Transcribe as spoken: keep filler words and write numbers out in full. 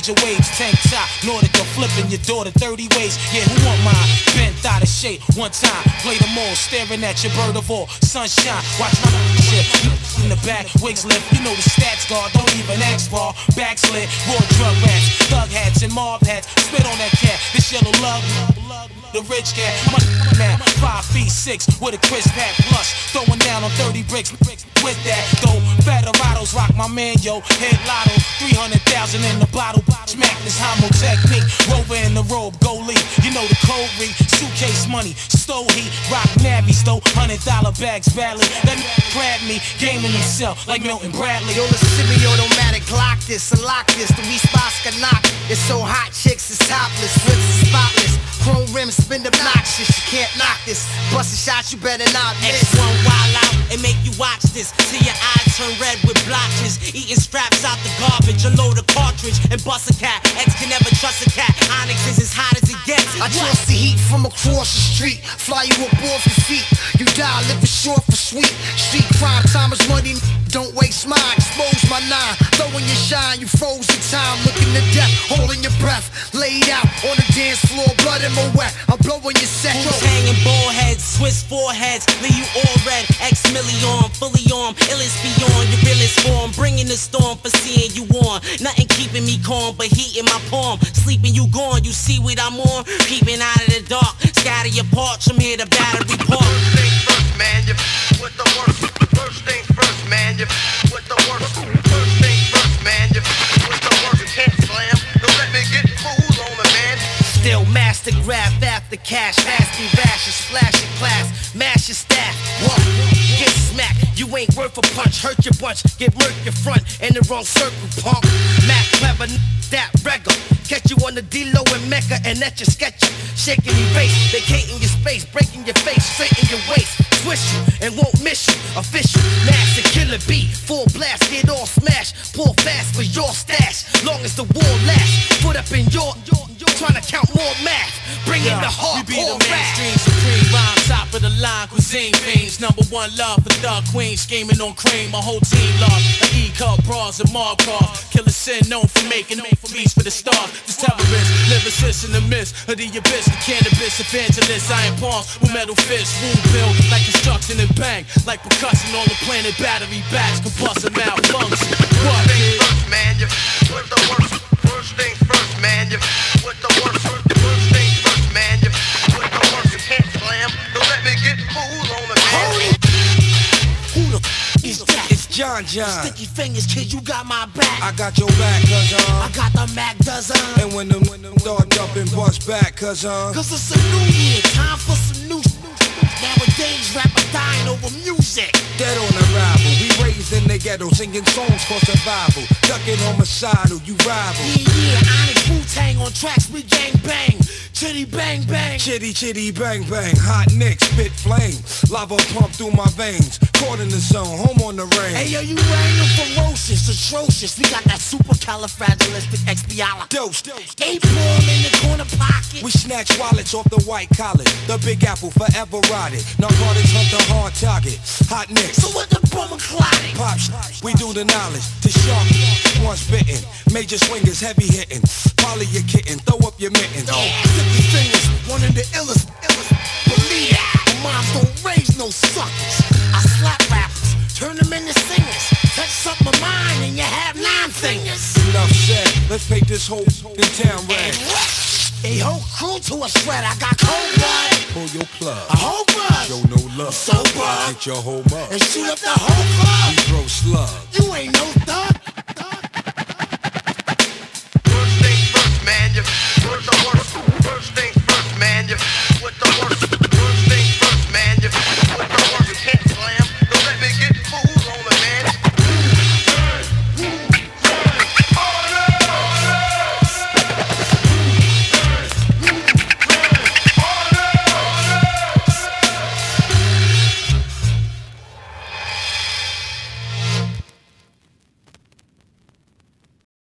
major waves, tank top, Nordic or flipping your daughter thirty ways. Yeah, who want mine? Bent out of shape, one time, play them all, staring at your bird of all. Sunshine, watch my shit in the back, wigs lift. You know the stats guard, don't even ask for. Backslid, raw drug rats, thug hats and mob hats. Spit on that cat, this yellow love. The rich cat, my man, five feet six with a crisp hat plus, throwing down on thirty bricks. With that though, Federados rock my man, yo. Head lotto, three hundred thousand in the bottle. Smack this homo technique, rover in the robe, goalie. You know the code read, suitcase money, stove heat, rock navies though, hundred dollar bags badly. That crab me, gaming himself like Milton Bradley. Yo, the semi-automatic Glock this, unlock this, the response can knock. It's so hot, chicks is topless, whips is spotless. Chrome rims spin obnoxious, you can't knock this. Bustin' shots, you better not miss. X one wild out and make you watch this till your eyes turn red with blotches. Eating scraps out the garbage, unload a cartridge and bust a cat. X can never trust a cat. Onyx is as hot as it gets. I trust the heat from across the street, fly you up off your feet. You die, living short for sweet. Street crime, time is money, don't waste mine. Expose my nine, throwing your shine. You froze in time, looking to death, holding your breath. Laid out on the dance floor, blood in my wet. I'm blowing your set. Who's hanging ball heads, Swiss foreheads, leave you all red. X million, fully armed, illest beyond your realest form. Bringing the storm for seeing you on. Nothing keeping me calm, but heat in my palm. Sleeping you gone, you see what I'm on. Peeping out of the dark, scatter your parts. I'm here to battery park. First things first, man, you with the worst. First things first, man, you with the worst. First things first, man, you with the worst. You can't slam, don't let me get fooled on the man. Still master grab after cash, fast be rash, and splash your class, mash your staff. What? Get smacked, you ain't worth a punch, hurt your bunch, get murked your front in the wrong circle, punk. Mac clever, that regular. Catch you on the D-Lo and Mecca and at your sketcher. Shaking your face, vacating your space, breaking your face, straighten your waist. Swish you and won't miss you. Official, master killer beat, full blast, get all smash. Pull fast for your stash, long as the war lasts. Put up in your, trying to count more math. Bring in the hardcore we be the rap. mainstream supreme rhyme, top of the line, cuisine fiends. Number one love for thug queen, scheming on cream. My whole team love, an E-cup, bras, and Markov. Killer sin known for making beats for the stars. This terrorist, lyricist in the mist of the abyss, the cannabis evangelist. Iron palms with metal fists, wound build like construction and bang, like percussion on the planet. Battery backs, combustion malfunction. What? First things first, man, you with the worst. First things first, man, you with the worst. First things first, man, you with the worst. You can't slam, don't let me get fooled on the man. Who the f is that? It's John John. Sticky fingers, kid, you got my back. I got your back, cuz uh. I got the Mac dozen. And when them, when them start up and bust back, cuz uh. Cause it's a new year, time for some new. Nowadays, rappers dying over music. Dead on arrival, we raised in the ghetto, singing songs for survival. Ducking homicidal, you rival. Yeah, yeah, Onyx Wu-Tang on tracks, we gang bang. Chitty bang bang. Chitty chitty bang bang, hot nicks, spit flame. Lava pump through my veins, caught in the zone, home on the range. Hey yo, you raining ferocious, atrocious. We got that supercalifragilisticexpialidocious. Dose, Eight ball in the corner pocket. we snatch wallets off the white collar. The Big Apple forever rotted. Narcotics hunt the hard target. Hot nicks, So what the bummer clotting? pop sh- we do the knowledge. To sharp, once bitten. Major swingers, heavy hitting. Polly your kitten, throw up your mittens. Yeah, sticky fingers, one of the illest, illest. Believe it, moms don't raise no suckers. I slap rappers, turn them into singers. Touch something of mine and you have nine fingers. Enough said, let's paint this whole in town red. A whole crew to a shred, I got cold blood. Pull your plug, A whole blood. show no love. Sober. Get your whole mug. And shoot up the whole club. We throw slugs. You ain't no thug.